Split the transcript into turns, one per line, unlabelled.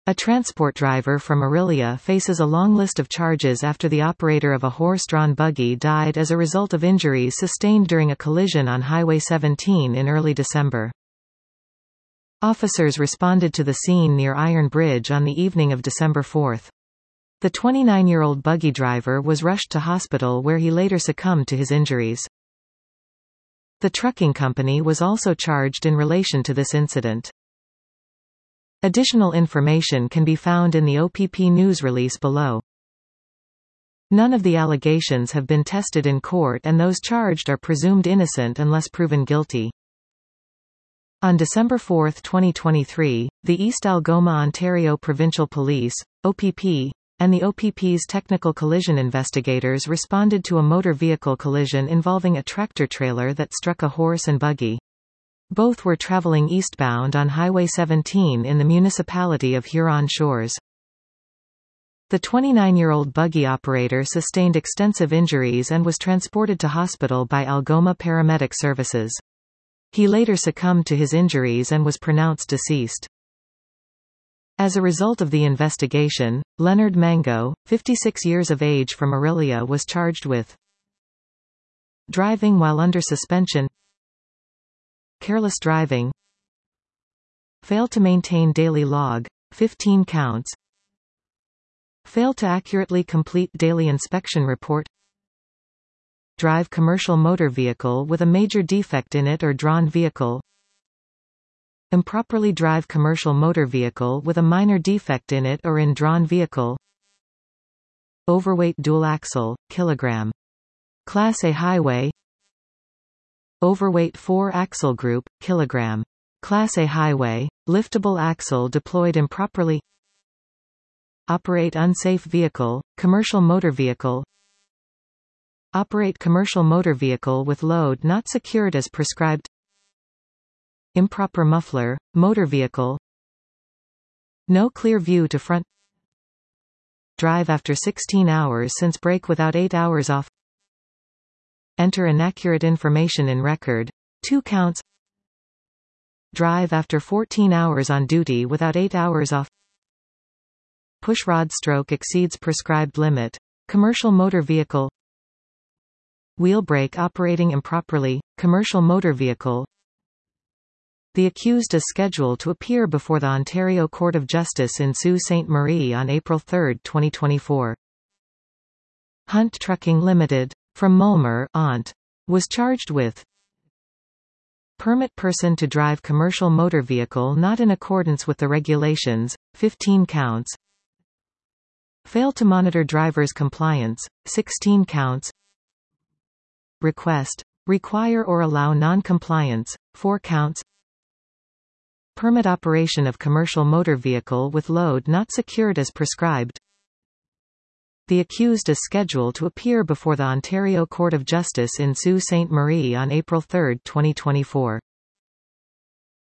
A transport driver from Orillia faces a long list of charges after the operator of a horse-drawn buggy died as a result of injuries sustained during a collision on Highway 17 in early December. Officers responded to the scene near Iron Bridge on the evening of December 4. The 29-year-old buggy driver was rushed to hospital where he later succumbed to his injuries. The trucking company was also charged in relation to this incident. Additional information can be found in the OPP news release below. None of the allegations have been tested in court and those charged are presumed innocent unless proven guilty. On December 4, 2023, the East Algoma Ontario Provincial Police, OPP, and the OPP's technical collision investigators responded to a motor vehicle collision involving a tractor-trailer that struck a horse and buggy. Both were traveling eastbound on Highway 17 in the municipality of Huron Shores. The 29-year-old buggy operator sustained extensive injuries and was transported to hospital by Algoma Paramedic Services. He later succumbed to his injuries and was pronounced deceased. As a result of the investigation, Leonard Mango, 56 years of age from Orillia, was charged with driving while under suspension, careless driving, fail to maintain daily log, 15 counts, fail to accurately complete daily inspection report, drive commercial motor vehicle with a major defect in it or drawn vehicle, improperly drive commercial motor vehicle with a minor defect in it or in drawn vehicle, overweight dual axle, kilogram, Class A highway, overweight 4-axle group, kilogram, Class A highway, liftable axle deployed improperly, operate unsafe vehicle, commercial motor vehicle, operate commercial motor vehicle with load not secured as prescribed, improper muffler, motor vehicle, no clear view to front, drive after 16 hours since brake without 8 hours off, enter inaccurate information in record, 2 counts, drive after 14 hours on duty without 8 hours off, push rod stroke exceeds prescribed limit, commercial motor vehicle, wheel brake operating improperly, commercial motor vehicle. The accused is scheduled to appear before the Ontario Court of Justice in Sault Ste. Marie on April 3, 2024. Hunt Trucking Limited, from Mulmer, Ont, was charged with permit person to drive commercial motor vehicle not in accordance with the regulations, 15 counts, fail to monitor driver's compliance, 16 counts, request, require or allow non-compliance, 4 counts, permit operation of commercial motor vehicle with load not secured as prescribed. The accused is scheduled to appear before the Ontario Court of Justice in Sault Ste. Marie on April 3, 2024.